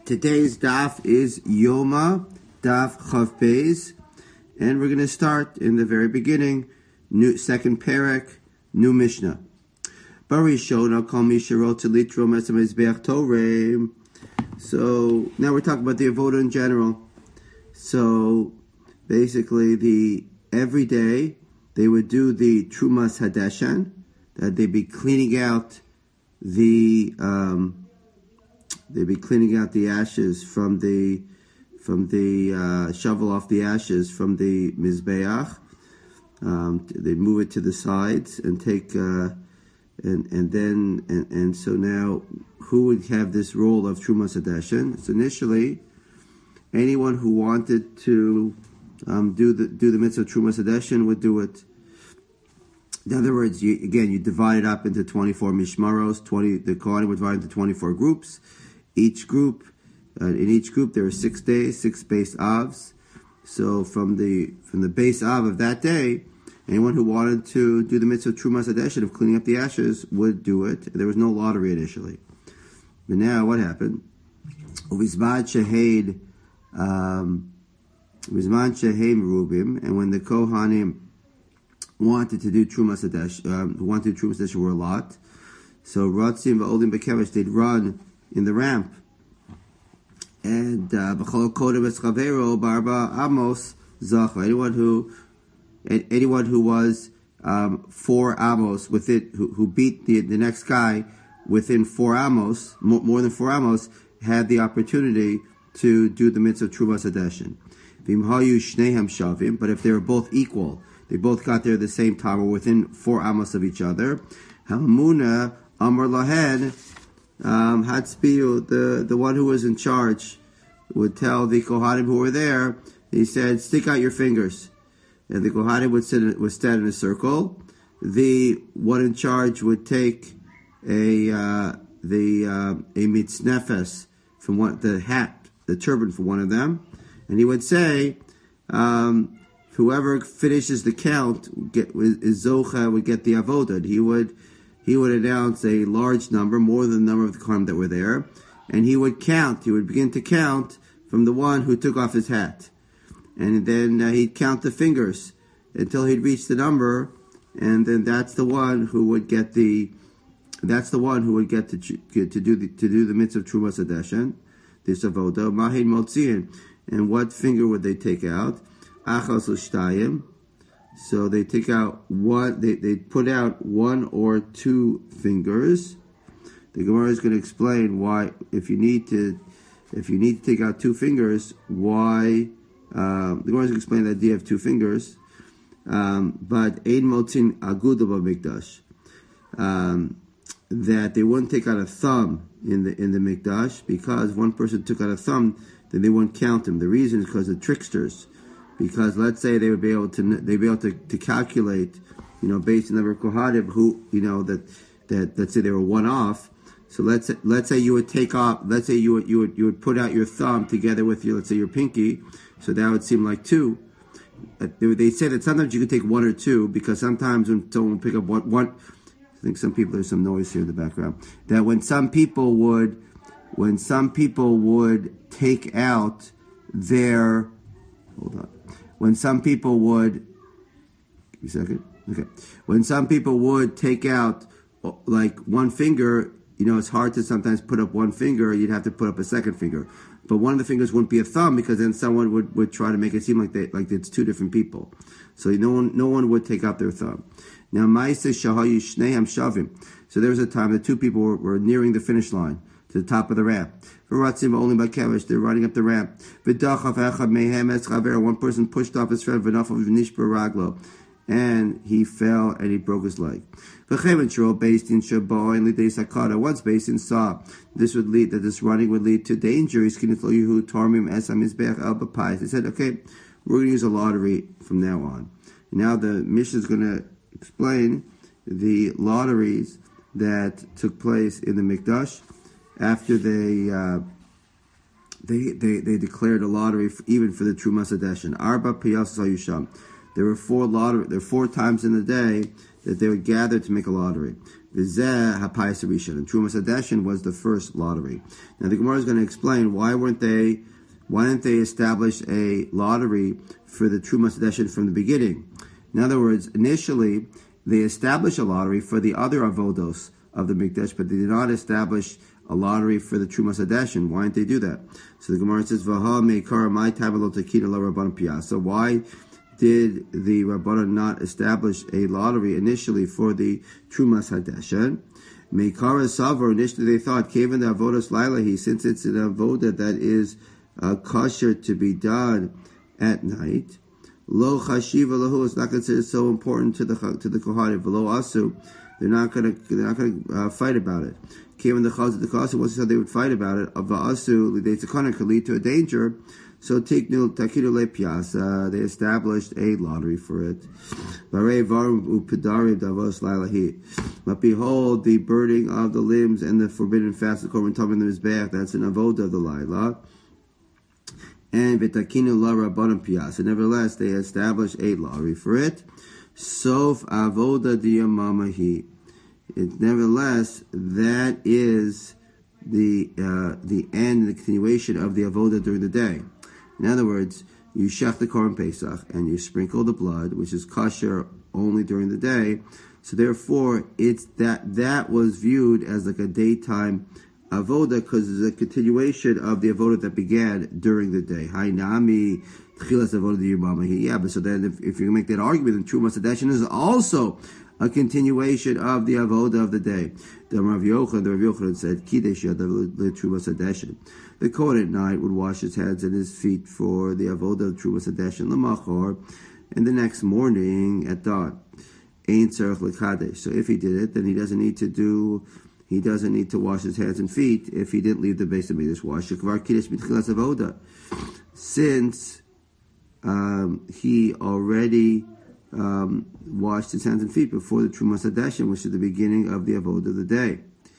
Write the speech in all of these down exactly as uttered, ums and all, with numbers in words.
Today's daf is Yoma, daf Chav Beis, and we're going to start in the very beginning, new second parak, new Mishnah. Barishona kol misharot litro mesamizbeach toreh. So now we're talking about the avoda in general. So basically, the every day they would do the trumas hadeshan, that they'd be cleaning out the. Um, They'd be cleaning out the ashes from the from the uh, shovel off the ashes from the mizbeach. Um, they move it to the sides and take uh, and and then and, and so now who would have this role of trumas hadeshan? So initially, anyone who wanted to um, do the do the mitzvah trumas hadeshan would do it. In other words, you, again, you divide it up into twenty-four mishmaros. Twenty the kohanim would divide into twenty-four groups. Each group, uh, in each group, there are six days, six base avs. So from the from the base av of that day, anyone who wanted to do the mitzvah trumas hadeshan of cleaning up the ashes would do it. There was no lottery initially, but now what happened? Uvizman shehed, um, uvizman shehem rubim, and when the kohanim wanted to do trumas hadeshan, um, wanted to do trumas hadeshan were a lot. So ratzim va'olim bekevesh, they'd run in the ramp, and b'chol kodem eschavero barba amos zacha. Anyone who, anyone who was um, four amos with it, who, who beat the the next guy within four amos, more, more than four amos, had the opportunity to do the mitzvah trumas hadeshan. V'imhayu shnehem shavim. But if they were both equal, they both got there at the same time or within four amos of each other. Hamuna amar lahen. Um, Hatzbiu, the, the one who was in charge, would tell the Kohanim who were there, he said, stick out your fingers. And the Kohanim would, sit, would stand in a circle. The one in charge would take a uh, the uh, a mitznefes from one, the hat, the turban for one of them, and he would say, um, whoever finishes the count get, is zocha, would get the avodah. He would He would announce a large number, more than the number of the kohanim that were there, and he would count. He would begin to count from the one who took off his hat, and then uh, he'd count the fingers until he'd reach the number, and then that's the one who would get the. That's the one who would get to to do the to do the mitzvah trumas hadeshan, this avoda mahin motziin, and what finger would they take out? Achas l'shtayim. So they take out one. They, they put out one or two fingers. The Gemara is going to explain why, if you need to, if you need to take out two fingers, why. Um, the Gemara is going to explain the idea of two fingers. Um, but ein motzin aguda b'mikdash, um, that they wouldn't take out a thumb in the in the mikdash, because if one person took out a thumb, then they wouldn't count him. The reason is because of tricksters. Because let's say they would be able to they'd be able to, to calculate, you know, based on the number of kohanim who, you know, that that let's say they were one off. So let's say, let's say you would take off. Let's say you would you would you would put out your thumb together with your, let's say, your pinky. So that would seem like two. They, they say that sometimes you could take one or two, because sometimes when someone would pick up one, one, I think some people, there's some noise here in the background. That when some people would when some people would take out their hold on. When some people would, give me a second, okay. When some people would take out like one finger, you know, it's hard to sometimes put up one finger. You'd have to put up a second finger, but one of the fingers wouldn't be a thumb, because then someone would, would try to make it seem like they like it's two different people. So no one no one would take out their thumb. Now, Ma'aseh shahayu shnehem shavim. So there was a time that two people were, were nearing the finish line, to the top of the ramp. They're running up the ramp. One person pushed off his friend, and he fell and he broke his leg. Once Basin saw this would lead that this running would lead to danger, he said, okay, we're going to use a lottery from now on. Now the Mishnah is going to explain the lotteries that took place in the Mikdash after they uh, they, they they declared a lottery for, even for the Trumas Hadeshan. Arba Piyas Sayusham. There were four lottery. There were four times in the day that they would gather to make a lottery. V'zeh hapayis harishon, and Trumas Hadeshin was the first lottery. Now the Gemara is going to explain why weren't they, why didn't they establish a lottery for the Trumas Hadeshin from the beginning? In other words, initially they established a lottery for the other avodos of the Mikdash, but they did not establish a lottery for the Trumas Hadeshin. Why didn't they do that? So the Gemara says, "V'ha meikara my tabelot takina la Rabbanan piyasa." Why did the Rabbanan not establish a lottery initially for the Trumas Hadeshin? Meikara savar, initially they thought, Kevin the avodas lailahi, since it's an avoda that is uh, kosher to be done at night. Lo chashiva lahu, it's not considered so important to the to the kohanim. V'lo asu, they're not going to they're not going to uh, fight about it. Came the chaz of the chaz, once they said they would fight about it, Ava'asu lideitzakana could lead to a danger. So tiknu takidu le piasa, they established a lottery for it. Barei varum upedarim davos lailahi. But behold, the burning of the limbs and the forbidden fast of korban tamid in the mizbeach, that's an avoda of the laila. And v'takinu la rabbanan piasa. Nevertheless, they established a lottery for it. Sof avoda diyamamahi. It, nevertheless, that is the uh, the end, the continuation of the avoda during the day. In other words, you shech the korban pesach and you sprinkle the blood, which is kosher only during the day. So therefore, it's that that was viewed as like a daytime avoda because it's a continuation of the avoda that began during the day. Hainami tchilas avoda diyamamahi. Yeah, but so then if, if you make that argument, then Trumas Hadeshin is also a continuation of the avoda of the day. The Rav Yochanan, the Rav Yochanan said, Kidesh yadav leTrumas Hadeshin. The Kohen at night would wash his hands and his feet for the avoda of Trumas Hadeshin l'machor, and the next morning at dawn. Ein tzarich l'kadesh. So if he did it, then he doesn't need to do, he doesn't need to wash his hands and feet if he didn't leave the base of Mikdash wash. Shekvar Kidesh mitchilas avoda. Since um, he already Um, washed his hands and feet before the Trumas Hadeshin, which is the beginning of the avodah of the day.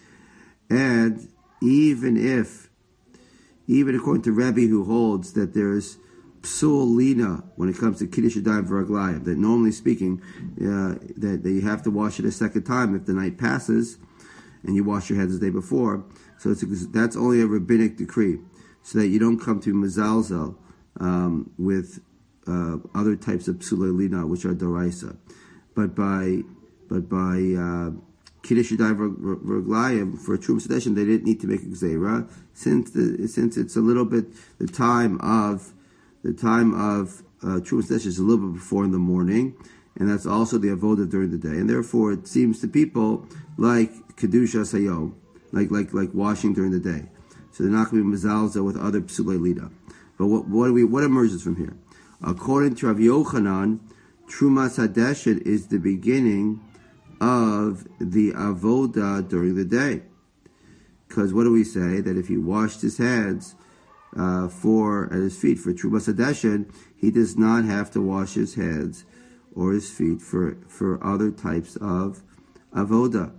And even if, even according to Rebbe, who holds that there's psul lina when it comes to kiddush yadayim v'raglayim, that normally speaking, uh, that, that you have to wash it a second time if the night passes and you wash your hands the day before. So it's, that's only a rabbinic decree, so that you don't come to mezalzel um, with Uh, other types of psulei lina, which are doraisa, but by but by uh, kiddush yadayim v'raglayim for Trumas Hadeshin, they didn't need to make a gzeira since the, since it's a little bit the time of the time of uh, Trumas Hadeshin is a little bit before in the morning, and that's also the avodah during the day, and therefore it seems to people like kedusha sayom, like like like washing during the day, so they're not going to be mezalza with other psulei lina. But what what do we what emerges from here? According to Rav Yochanan, Trumas Hadeshin is the beginning of the avoda during the day. Because what do we say? That if he washed his hands uh, for and his feet for Trumas Hadeshin, he does not have to wash his hands or his feet for, for other types of avoda.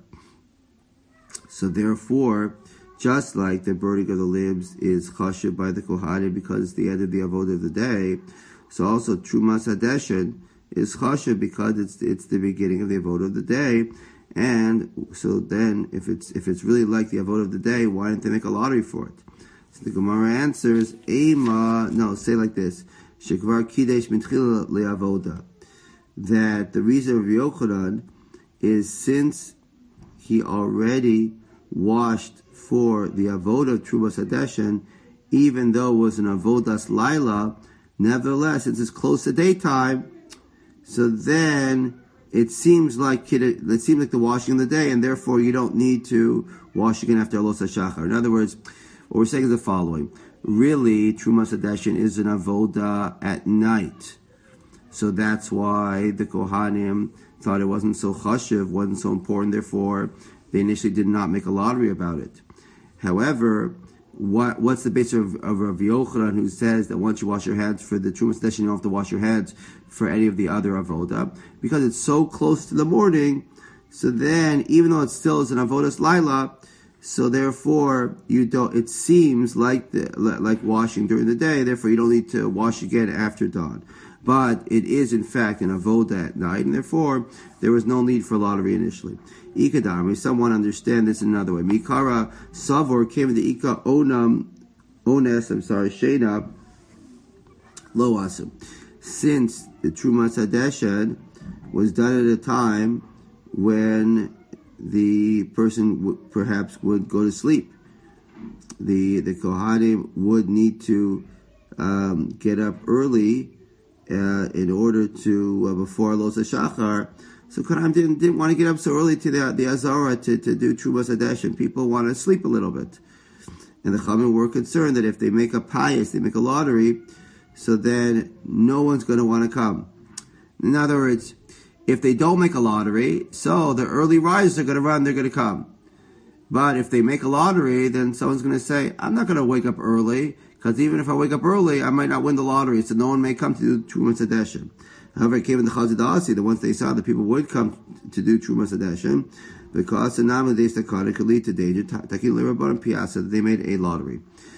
So therefore, just like the burning of the limbs is chashuv by the kohanim because it's the end of the avoda of the day, so also Trumas Hadeshin is chashuv because it's it's the beginning of the avoda of the day, and so then if it's if it's really like the avoda of the day, why didn't they make a lottery for it? So the Gemara answers, Ema, no, say like this, Shekvar Kidesh Mitchila le'avoda, that the reason of Yochanan is since he already washed for the avoda of Trumas Hadeshin, even though it was an avodas laila. Nevertheless, since it's close to daytime, so then it seems like it, it seems like the washing of the day, and therefore you don't need to wash again after Alos HaShachar. In other words, what we're saying is the following: really, Trumas Hadeshin is an avoda at night, so that's why the Kohanim thought it wasn't so chashuv, wasn't so important. Therefore, they initially did not make a lottery about it. However, What what's the basis of, of Rav Yochanan, who says that once you wash your hands for the Trumas Hadeshin, you don't have to wash your hands for any of the other avoda, because it's so close to the morning. So then, even though it still is an avodas laila, so therefore you don't. It seems like the, like washing during the day. Therefore, you don't need to wash again after dawn. But it is, in fact, an avoda at night, and therefore there was no need for lottery initially. Ikadami, someone understand this in another way. Mikara Savor came to Ika Onam, Ones, I'm sorry, Shena, Lo Asim. Since the Trumas Hadeshen was done at a time when the person w- perhaps would go to sleep, the the Kohanim would need to um, get up early uh, in order to uh, before Los HaShachar. So Kohanim didn't didn't want to get up so early to the the Azara to, to do Trumas Hadeshen. People want to sleep a little bit, and the Chachamim were concerned that if they make a pious, they make a lottery, so then no one's going to want to come. In other words, if they don't make a lottery, so the early risers are going to run, they're going to come. But if they make a lottery, then someone's going to say, I'm not going to wake up early, because even if I wake up early, I might not win the lottery, so no one may come to do Trumas Hadeshen. However, it came in the Chazid Asi, that once they saw that people would come to do Trumas Hadeshen, because the Nama de Stakara could lead to danger, Takin Lerabarim Piasa, they made a lottery.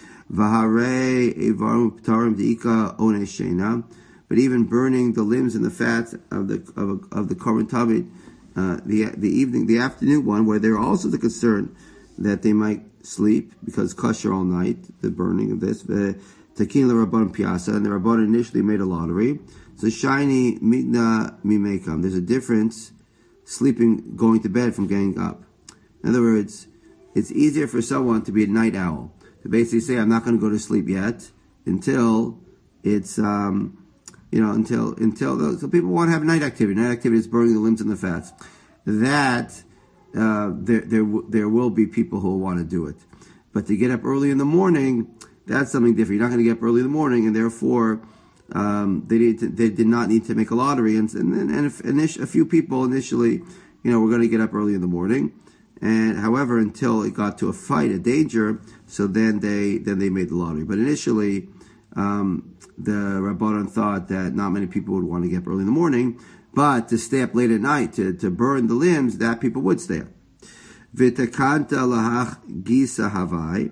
Vahare Evarim Ptarim Deika One Shena. But even burning the limbs and the fats of the of, of the Korban Tamid, uh, the the evening, the afternoon one, where they're also the concern that they might sleep because kosher all night, the burning of this. The Takin Rabban Piasa, and the Rabban initially made a lottery. So shiny midna mimekam. There's a difference sleeping, going to bed from getting up. In other words, it's easier for someone to be a night owl, to basically say, I'm not going to go to sleep yet until it's um. You know, until until the, so people want to have night activity. Night activity is burning the limbs and the fats. That uh, there there there will be people who will want to do it, but to get up early in the morning, that's something different. You're not going to get up early in the morning, and therefore um, they need to, they did not need to make a lottery. And and and if, init- a few people initially, you know, were going to get up early in the morning, and however, until it got to a fight, a danger, so then they then they made the lottery. But initially. Um, the Rabbanan thought that not many people would want to get up early in the morning, but to stay up late at night to, to burn the limbs, that people would stay up. V'takanta lahach gisa havai.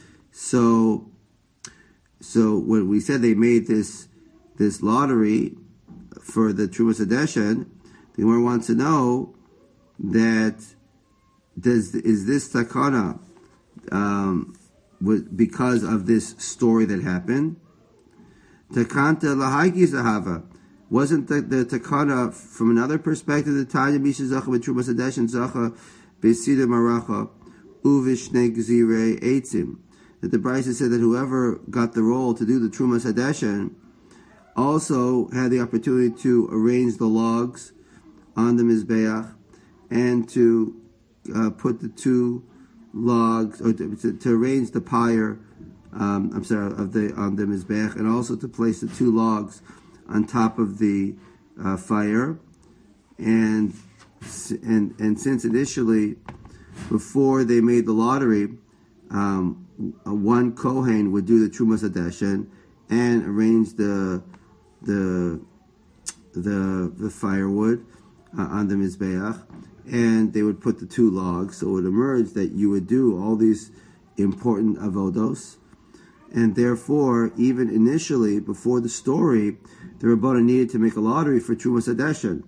So, so when we said they made this this lottery for the Trumas Hadeshen, the Gemara wants to know that does is this takana um, because of this story that happened? Takanta lahagi zahava. Wasn't the, the takana from another perspective? The Tanya Misha Zacha b'Trumas Hadeshen Zacha b'Sida Maracha uvishne gzirei eitzim. That the Brisa said that whoever got the role to do the Trumas Hadeshen also had the opportunity to arrange the logs on the Mizbeach and to uh, put the two logs, or to, to, to arrange the pyre. Um, I'm sorry, of the on the mizbeach, and also to place the two logs on top of the uh, fire, and and and since initially, before they made the lottery, um, one kohen would do the Trumas Hadeshen and arrange the the the the firewood uh, on the mizbeach, and they would put the two logs. So it would emerge that you would do all these important avodos. And therefore, even initially, before the story, the Rabbanan needed to make a lottery for Trumas Hadeshen,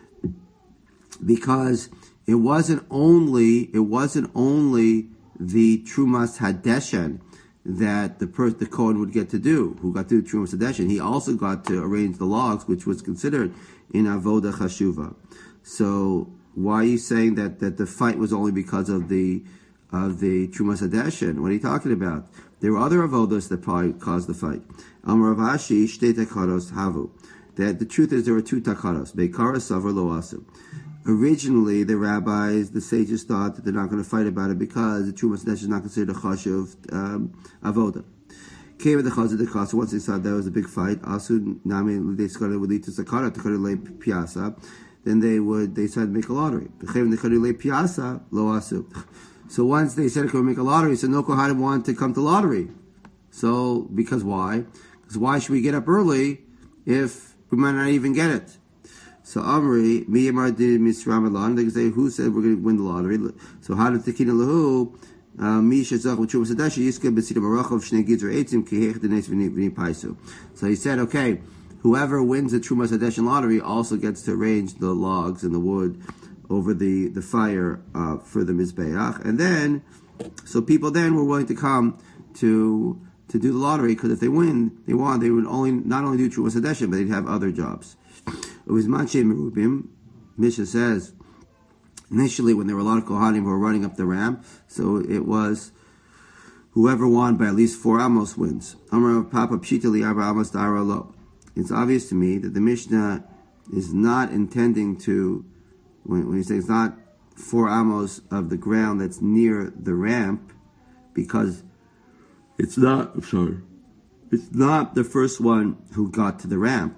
because it wasn't only it wasn't only the Trumas Hadeshen that the per- the Kohen would get to do, who got to do Trumas Hadeshen. He also got to arrange the logs, which was considered in Avoda Chashuva. So why are you saying that, that the fight was only because of the of the Trumas Hadeshen? What are you talking about? There were other avodas that probably caused the fight. Amar Rav Ashi, shtei takaros havu. That the truth is there were two takaros. Beikara savar lo asu. Originally, the rabbis, the sages thought that they're not going to fight about it because the Trumas Hadeshen is not considered a chashuv um, avoda. Came with the chazid the chassid. Once they saw that was a big fight, asu nami l'deiskara would lead to sakara takara le piasa. Then they would they decided to make a lottery. Came the takara le piasa lo asu. So once they said they would make a lottery, so no Kohanim wanted to come to lottery. So, because why? Because why should we get up early if we might not even get it? So Amri, Miyamar did Misramalan, they say, who said we're going to win the lottery? So how did Tekina Lahu, Misha Zach, which was Sadashi, Yiska, Besida Marachov, Shnei Gizra Eitzim, Kehech, Denes, Vini Paisu. So he said, okay, whoever wins the Trumas Hadeshin lottery also gets to arrange the logs and the wood over the, the fire uh, for the Mizbeach. And then, so people then were willing to come to to do the lottery, because if they win, they won, they would only not only do Trumas Hadeshin, but they'd have other jobs. It was Manche Merubim. Misha says, initially when there were a lot of Kohanim who were running up the ramp, so it was whoever won by at least four amos wins. Amar Papa Pshitali Arba Amos Dara Lo. It's obvious to me that the Mishnah is not intending to, when, when he says it's not four amos of the ground that's near the ramp, because it's not, I'm sorry, it's not the first one who got to the ramp.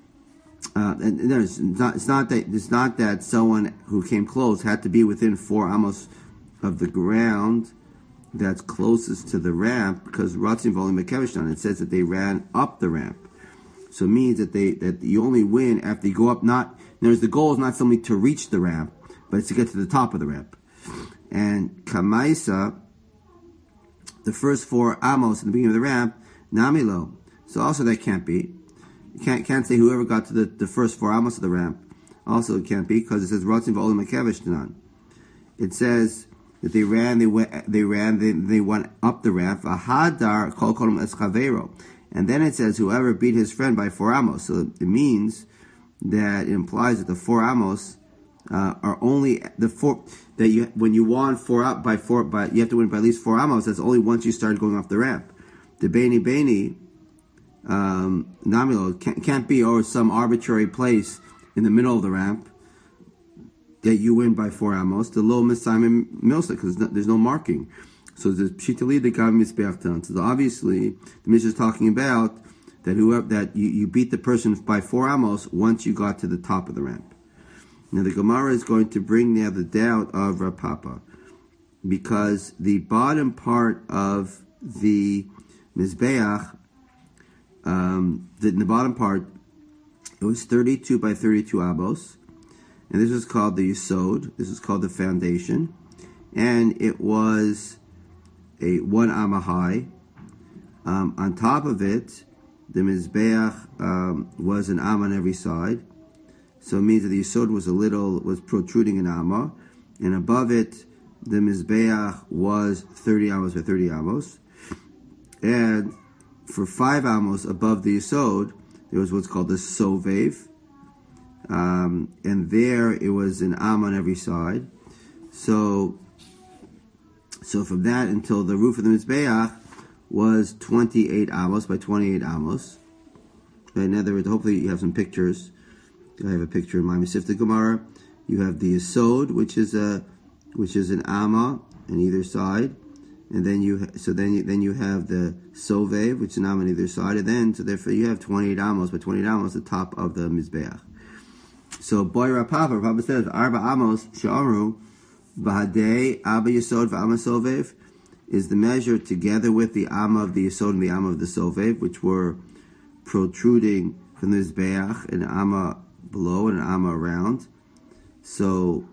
Uh, and, and there's not, it's not that it's not that someone who came close had to be within four amos of the ground that's closest to the ramp, because Ratzin Volim Mekevishtan, it says that they ran up the ramp. So it means that they that you only win after you go up. Not there's the goal is not simply to reach the ramp, but it's to get to the top of the ramp. And Kamaisa, the first four amos in the beginning of the ramp, Namilo. So also that can't be. You can't can't say whoever got to the, the first four amos of the ramp. Also it can't be, because it says Ratzin Volim Mekevishtan. It says that they ran, they went, they ran, they, they went up the ramp. Ahadar kol kolum eschavero. And then it says whoever beat his friend by four amos. So it means that it implies that the four amos uh, are only the four that you when you won four out by four, but you have to win by at least four amos. That's only once you start going off the ramp. The Beni Beni um, Namilo can't, can't be or some arbitrary place in the middle of the ramp that you win by four amos. The low Simon Milsa, because there's no marking. So there's Pshitali the Gav Mizbeachtan. So obviously the Mishnah is talking about that whoever that you, you beat the person by four amos once you got to the top of the ramp. Now the Gemara is going to bring now the doubt of Rav Papa, because the bottom part of the Mizbeach, um, the, in the bottom part, it was thirty-two by thirty-two amos, and this was called the Yisod. This is called the foundation, and it was a one amma high. Um, on top of it, the Mizbeach um, was an amma on every side. So it means that the Yisod was a little, was protruding an amma. And above it, the Mizbeach was thirty amos by thirty amos. And for five amos above the Yisod, there was what's called the Sovev. Um, and there it was an amma on every side. So So from that until the roof of the Mizbeach was twenty-eight amos by twenty-eight amos. In other words, hopefully you have some pictures. I have a picture in my Masifta Gemara. You have the Yisod, which is a which is an amma on either side, and then you so then you, then you have the Sovev, which is an amma on either side, and then so therefore you have twenty-eight amos by twenty-eight amos, the top of the Mizbeach. So Boy Rav Papa, Rav Papa says Arba amos she'amru Bahadei Abba Yisod v'Ama Sovev is the measure together with the Amma of the Yisod and the Amma of the Sovev, which were protruding from the Mizbeach, an Amma below and an Amma around. So,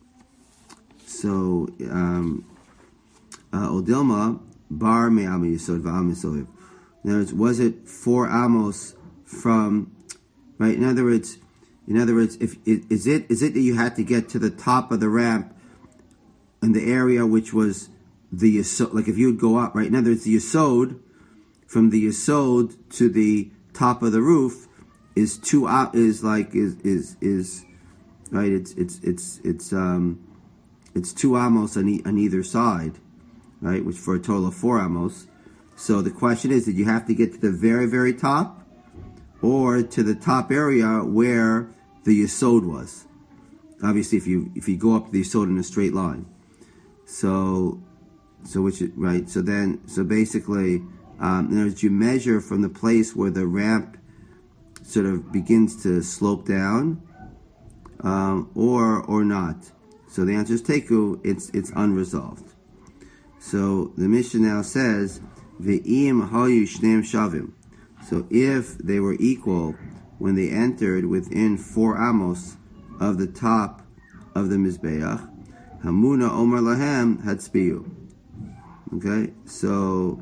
so um, uh, Odilma Bar Me Amma Yisod v'Ama Sovev. In other words, was it four amos from right? In other words, in other words, if is it is it that you had to get to the top of the ramp in the area which was the Yisod, like if you would go up, right? In other words, the Yisod, from the Yisod to the top of the roof is two uh, is like is is is right. It's it's it's it's um it's two amos on, e- on either side, right? Which for a total of four amos. So the question is, did you have to get to the very very top, or to the top area where the Yisod was? Obviously, if you if you go up the Yisod in a straight line. So, so which right? So then, so basically, um, in other words, you measure from the place where the ramp sort of begins to slope down, um, or or not. So the answer is teku. It's it's unresolved. So the Mishnah now says ve'im hayu shneim shavim. So if they were equal when they entered within four amos of the top of the Mizbeach, Hamuna Omer Lahem Hatzbiyu. Okay, so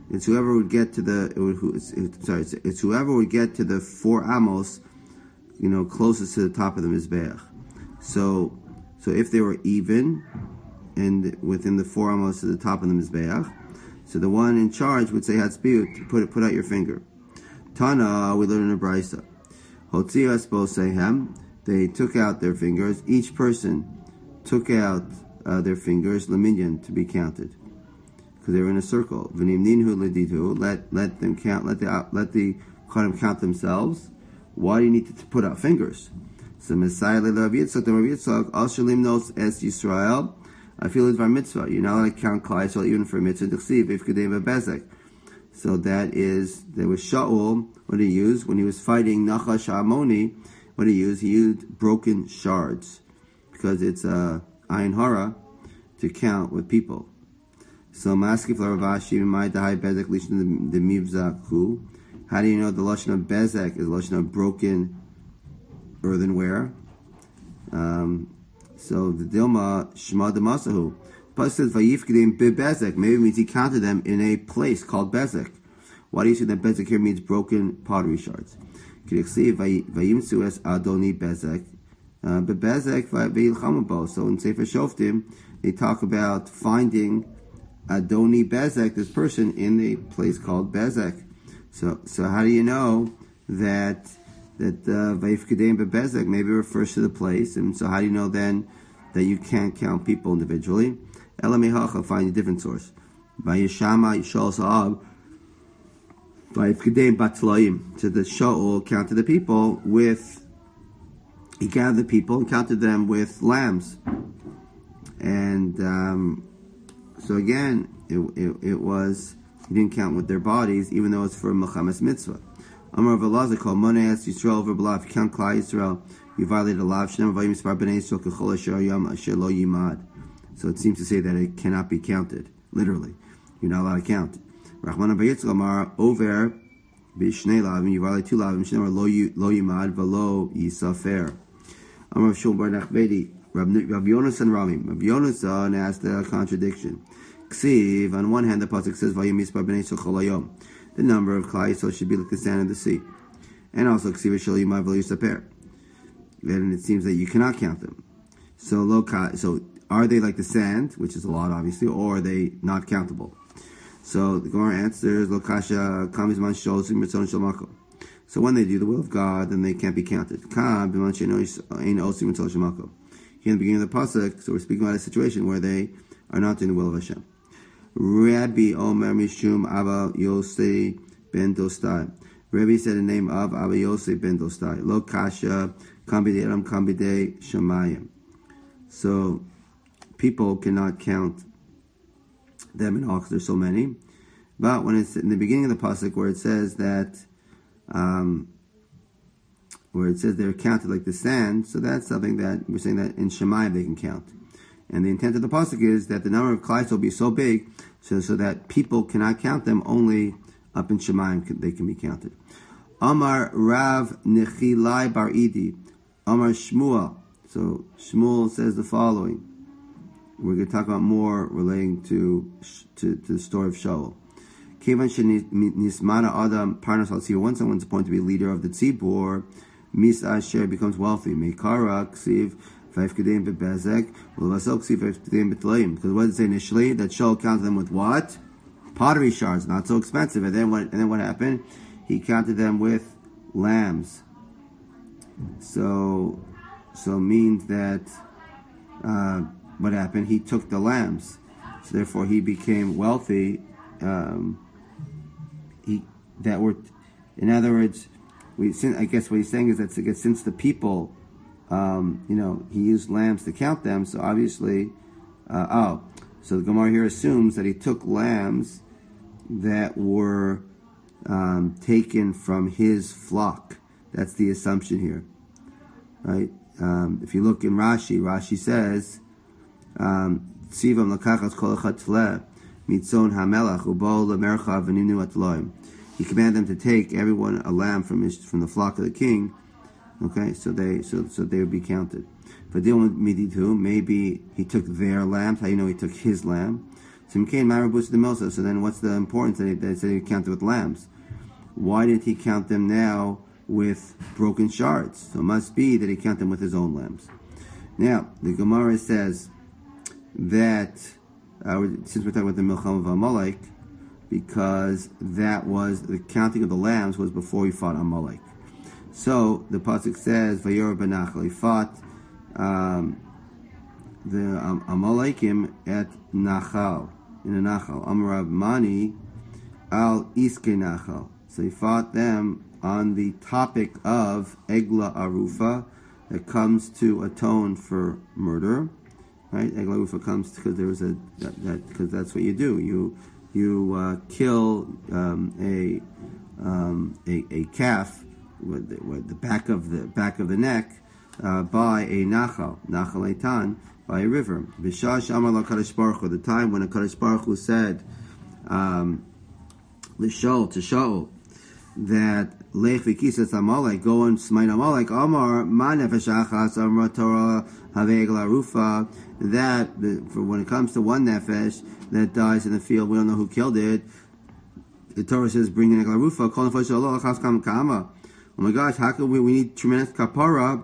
It's whoever would get to the. It would, it's, it's, sorry, it's, it's whoever would get to the four amos, you know, closest to the top of the mizbeach. So, so if they were even, and within the four amos to the top of the mizbeach, so the one in charge would say hatzbiut, put it, put out your finger. Tana, we learn in a brisa. Hotziu esposehem, they took out their fingers. Each person took out uh, their fingers, leminyan, to be counted, because they were in a circle. V'nim ninhu leditu, let let them count, let the let the kohanim count themselves. Why do you need to put out fingers? So Messiah le'Rav Yitzchak, the Rav Yitzchak, al shalim nos es Yisrael. I feel it's var mitzvah. You're not allowed to count Klal Yisrael even for a mitzvah. D'chsiv if kedei bezek. So that is, there was Shaul, what he used when he was fighting Nachash Amoni, what he used, he used broken shards, because it's a uh, ayin hara to count with people. So Maskif Laravashi, my Dahai Bezek Lishon the Mivzaku. How do you know the Lashon of Bezek is Lashon of broken earthenware? Um, so the Dilma Shema Demasahu. Plus says Vayifkedim Bezek. Maybe it means he counted them in a place called Bezek. Why do you say that Bezek here means broken pottery shards? Vayimsu es Adoni Bezek. Bezek Vayilchamabo. So in Sefer Shoftim, they talk about finding Adoni Bezek, this person, in the place called Bezek. So, so how do you know that that Vayifkedim Bezek maybe refers to the place? And so how do you know then that you can't count people individually? Elamehacha, find a different source. Vayishama Yishol Sa'ab Vayifkedim Batlaim. So the Shaul counted the people with, he gathered the people and counted them with lambs. And um, so again, it, it, it was, he didn't count with their bodies, even though it's for Mechamas Mitzvah. Amar Velazar called Moneas Yisrael Verbalav. If you count Klal Yisrael, you violate a lav. Shneim Vayim Spar Bnei Yisrael Kechol Asher Yom Asher Lo Yimad. So it seems to say that it cannot be counted. Literally, you're not allowed to count. Rachman Abayitzchak Amar Over B'Shnei Lavim. You violate two lavim. Shneim Lo Yimad V'Lo Yisafer. Amar Shul Bar Nachbedi. Rav Yonas and Ramim. Rav Yonas asked a contradiction. Ksiv, on one hand, the pasuk says, "Vayim Yispar Bnei Yisrael Chol Hayom." The number of Klal Yisrael should be like the sand in the sea, and also Ksiv Shel Yimad V'Lo Yisaper. Then it seems that you cannot count them. So, lo, so are they like the sand, which is a lot, obviously, or are they not countable? So the Gemara answers, "Lo kasha kamizman shosim ritzon shel makom." So when they do the will of God, then they can't be counted. Kam b'man she'eino osim ritzon shel makom. Here in the beginning of the pasuk, so we're speaking about a situation where they are not doing the will of Hashem. Rabbi Omer Mishum Abba Yosei ben Dostai. Rabbi said the name of Abba Yosei ben Dostai. Lo kasha kambidei elam kambidei shamayim. So people cannot count them in all because there's so many. But when it's in the beginning of the pasuk where it says that, um, where it says they're counted like the sand, so that's something that we're saying that in Shemayim they can count. And the intent of the pasuk is that the number of Klal will be so big, so so that people cannot count them. Only up in Shemayim they can be counted. Amar Rav Nechilai Bar Idi, Amar Shmuel. So Shmuel says the following. We're going to talk about more relating to to, to the story of Shaul. Kevan shenismana adam parnas al tzibur. Once someone's appointed to be leader of the tzibur, mis asher becomes wealthy. Meikara ksiv. Because what did it say initially? That Shaul counted them with what? Pottery shards, not so expensive. And then what? And then what happened? He counted them with lambs. So, so means that uh, what happened? He took the lambs. So therefore, he became wealthy. Um, he that were, in other words, we. I guess what he's saying is that since the people. Um, you know, he used lambs to count them, so obviously, uh, oh, so the Gemara here assumes that he took lambs that were um, taken from his flock. That's the assumption here, right? Um, if you look in Rashi, Rashi says, "Tzivam lakachas kol echad tleh mitzon hamelach ubol lemercha v'ninu atloim." He commanded them to take everyone a lamb from his from the flock of the king. Okay, so they so so they would be counted. For dealing with miditu, maybe he took their lambs. How do you know he took his lamb? So then what's the importance that they said he counted with lambs? Why did he count them now with broken shards? So it must be that he counted them with his own lambs. Now, the Gemara says that, uh, since we're talking about the Milcham of Amalek, because that was, the counting of the lambs was before he fought Amalek. So, the Pasuk says, Vayor Benachal, he fought um, the um, Amalekim at Nachal, in a Nachal. Amarav Mani al Iske Nachal. So he fought them on the topic of Egla Arufa, that comes to atone for murder, right? Egla Arufa comes because there was a that because that, that's what you do. You you uh, kill um, a, um, a a calf with the, with the back of the back of the neck uh, by a nachal nachal eitan, by a river. Bishash Amar la Kadosh Baruch Hu, the time when a Kadosh Baruch Hu said um, Lishol to Shaul that Lech v'kisas Amalek, go and smite Amalek. Amar ma nefesh achas amar Torah havei egla arufa. That the, for when it comes to one nefesh that dies in the field, we don't know who killed it. The Torah says, bring an egla arufa. Kol nefesh Allah achas kam kama. Oh my gosh, how could we? We need tremendous kapara.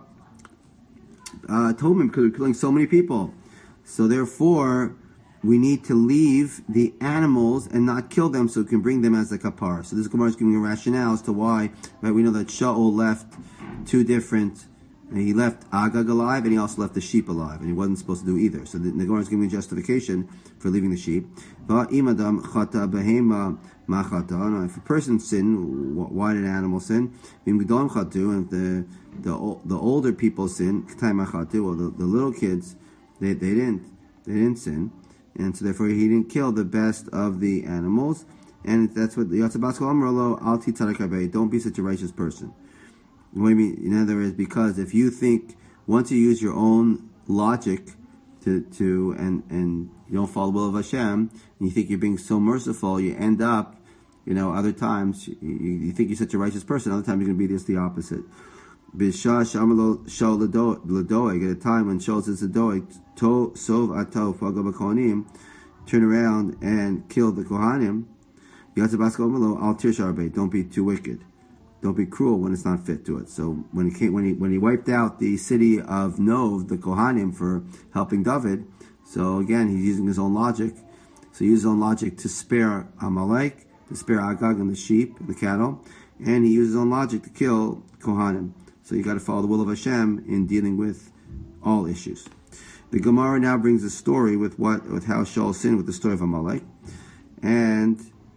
Uh, told him because we're killing so many people. So therefore, we need to leave the animals and not kill them so we can bring them as a kapara. So this Gemara is giving a rationale as to why, right? We know that Shaul left two different, he left Agag alive and he also left the sheep alive, and he wasn't supposed to do either. So the, the Gemara is giving a justification for leaving the sheep. But imadam chata behema machata. If a person sinned, why did an animal sin? And if the the the older people sin, well, the, the little kids, they they didn't they didn't sin. And so therefore he didn't kill the best of the animals. And that's what the Yatzabas Amrlo al titzarek. Don't be such a righteous person. What do you mean? In other words, because if you think, once you use your own logic to to and and you don't follow the will of Hashem, and you think you're being so merciful, you end up, you know, other times you, you think you're such a righteous person, other times you're going to be just the opposite. Bishash Amrlo Shaul Ladoeg, at a time when Shaul says Ladoeg, To Sov Atov Pagah B'Kohanim, turn around and kill the Kohanim. Yatzabas Amrlo Al Tirshar Beit, don't be too wicked. Don't be cruel when it's not fit to it. So when he came, when he when he wiped out the city of Nov, the Kohanim, for helping David, so again he's using his own logic. So he used his own logic to spare Amalek, to spare Agag and the sheep, and the cattle, and he used his own logic to kill Kohanim. So you got to follow the will of Hashem in dealing with all issues. The Gemara now brings a story with what with how Shaul sinned with the story of Amalek, and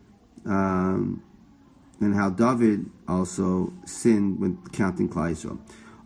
um, and how David also sinned with counting Klal Yisrael.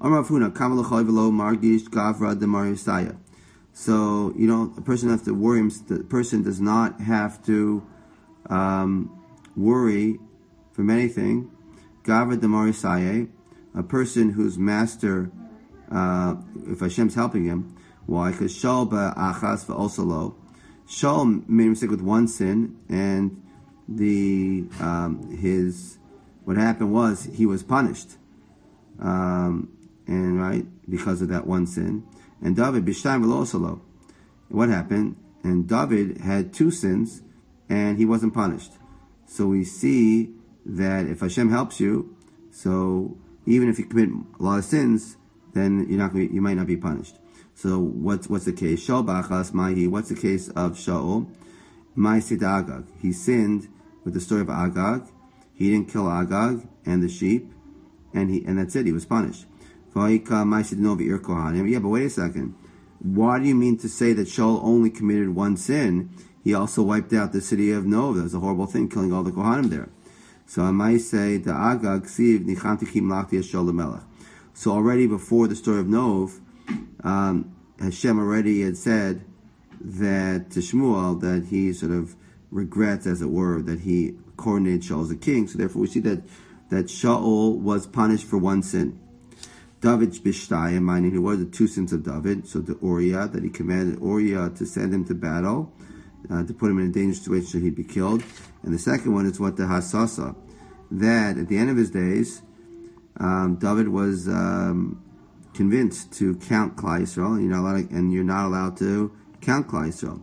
So you know, a person has to worry. The person does not have to um, worry from anything. Gavra Demarisaya, a person whose master, uh, if Hashem's helping him, why? Because Shaul ba'achas v'osalo. Shaul made a mistake with one sin, and the um, his what happened was he was punished, um, and right because of that one sin. And David b'shtayim v'osalo. What happened? And David had two sins, and he wasn't punished. So we see that if Hashem helps you, so even if you commit a lot of sins, then you're not going to, you might not be punished. So what's what's the case? Shaul ba'achas mahi. What's the case of Shaul? Ma'asid Agag. He sinned with the story of Agag. He didn't kill Agag and the sheep, and he and that's it. He was punished. Vayika ma'asid novi ir kohanim. Yeah, but wait a second. Why do you mean to say that Shaul only committed one sin? He also wiped out the city of Nov. That was a horrible thing, killing all the kohanim there. So I might say the Agag siv nichantikim lachti Shaul lemelech. So already before the story of Nov, um, Hashem already had said that to Shmuel that he sort of regrets, as it were, that he coronated Shaul as a king. So therefore we see that that Shaul was punished for one sin. David b'shtayim, meaning it was the two sins of David. So the Uriah, that he commanded Uriah to send him to battle, uh, to put him in a dangerous situation so he'd be killed. And the second one is what the Hasasa, that at the end of his days, um, David was um, convinced to count Klal Yisrael, and you're not allowed, and you're not allowed to count Klal Yisrael.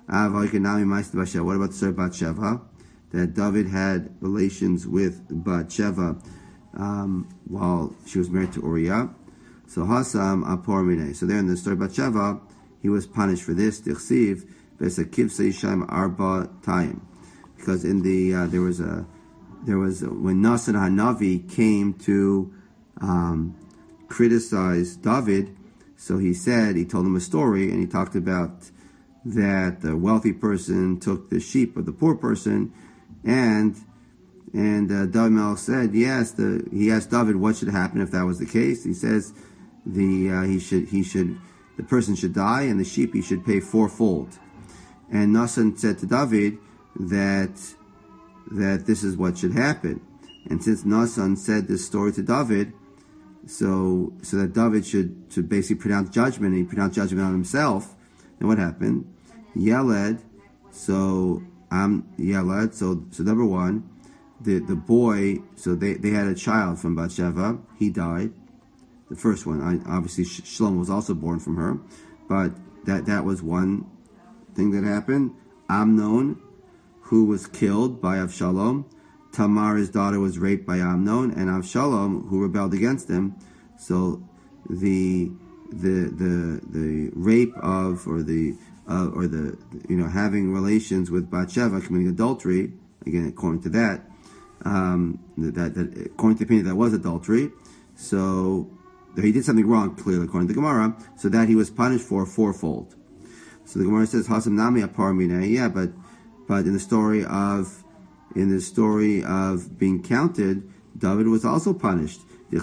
What about the story of Bathsheba? That David had relations with Bathsheba um, while she was married to Uriah. So Hasam Apor Minei. So there in the story of Bathsheba, he was punished for this. Tichsiv Besakiv Seisham Arba Taim. Because in the uh, there was a there was a, when Nasan Hanavi came to um, criticize David, so he said he told him a story and he talked about that the wealthy person took the sheep of the poor person, and and uh, David Melech said yes. The he asked David what should happen if that was the case. He says the uh, he should he should the person should die and the sheep he should pay fourfold. And Nasan said to David that that this is what should happen. And since Nasan said this story to David, so so that David should should basically pronounce judgment, and he pronounced judgment on himself. And what happened? Yeled, so um Yeled, so so number one, the the boy, so they, they had a child from Bathsheba. He died. The first one, I, obviously Shlomo was also born from her, but that that was one thing that happened. Amnon, who was killed by Avshalom. Tamar, his daughter, was raped by Amnon, and Avshalom, who rebelled against him. So the the the the rape of or the uh, or the you know having relations with Bathsheba, committing adultery, again according to that, um, that that according to the opinion that was adultery. So he did something wrong, clearly according to the Gemara. So that he was punished for fourfold. So the Gemara says Hasam Nami Apar Minei. Yeah, but but in the story of in the story of being counted, David was also punished. And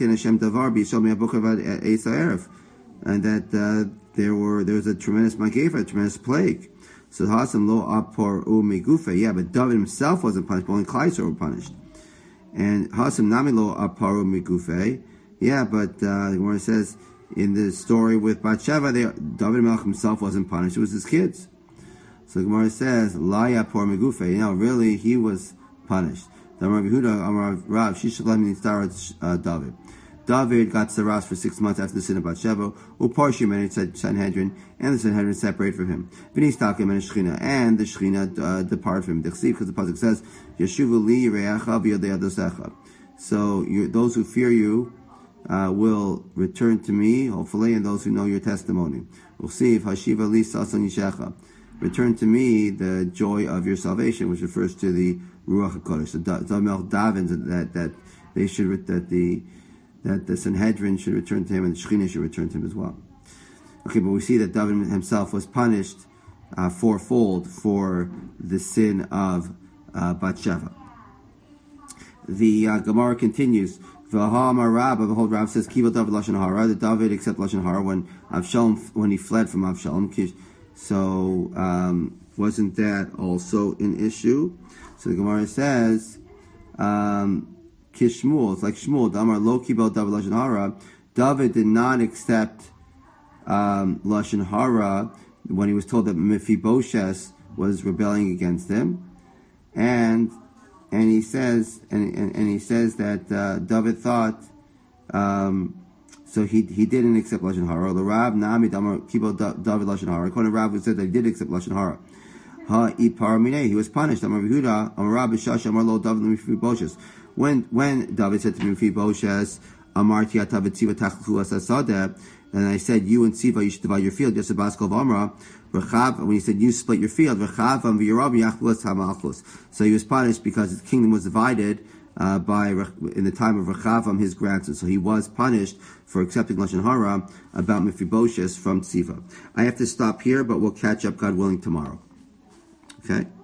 that uh, there were there was a tremendous mageva, a tremendous plague. So Hasam lo apor u migufe. Yeah, but David himself wasn't punished, but only Klal Yisrael were punished. And Hasam nami lo apor u migufe. Yeah, but uh, the Gemara says in the story with Bathsheba, they, David Melech himself wasn't punished; it was his kids. So the Gemara says la yapor migufe. You know, really, he was punished. David David got Saras for six months after the sin of Bathsheba. Uparshim, and it said Sanhedrin, and the Sanhedrin separated from him. V'nistakim and Shechina, and the Shechina uh, departed from him. Because the pasuk says, "Yeshuvu li yireacha v'yodei adosecha." So you, those who fear you uh, will return to me, hopefully, and those who know your testimony. Usiv hashiva li sasan yishecha. Return to me the joy of your salvation, which refers to the Ruach HaKodesh. So David davens that that they should that the that the Sanhedrin should return to him and the Shechina should return to him as well. Okay, but we see that David himself was punished uh, fourfold for the sin of uh, Bathsheba. The uh, Gemara continues. V'ha'amar Rabbah, the whole Rav says, Kibbutz David lashon hara. Did David accept lashon hara when Avshalom when he fled from Avshalom? So um, wasn't that also an issue? So the Gemara says. Um, Kishmul, it's like Shmuel, Damar lo kibel David lashon hara. David did not accept um, lashon hara when he was told that Mephibosheth was rebelling against him, and and he says and and, and he says that uh, David thought um, so he he didn't accept lashon hara. The Rab Nami Damar kibel David lashon hara. According to Rab, who said that he did accept lashon hara. Ha ipar minei, he was punished. Amar Yehuda, Amar Rab Bishash, Amar lo David Mephibosheth. When when David said to Mephibosheth, Amarti atav tziva tachlu asasadeh, and I said, you and Tziva, you should divide your field, just a baskel of Amra, Rechav, when he said, you split your field, Rechavam v'Yerav yachlu hamalchus. So he was punished because his kingdom was divided uh, by, in the time of Rechavam, his grandson. So he was punished for accepting Lashon Hara about Mephibosheth from Tziva. I have to stop here, but we'll catch up, God willing, tomorrow. Okay?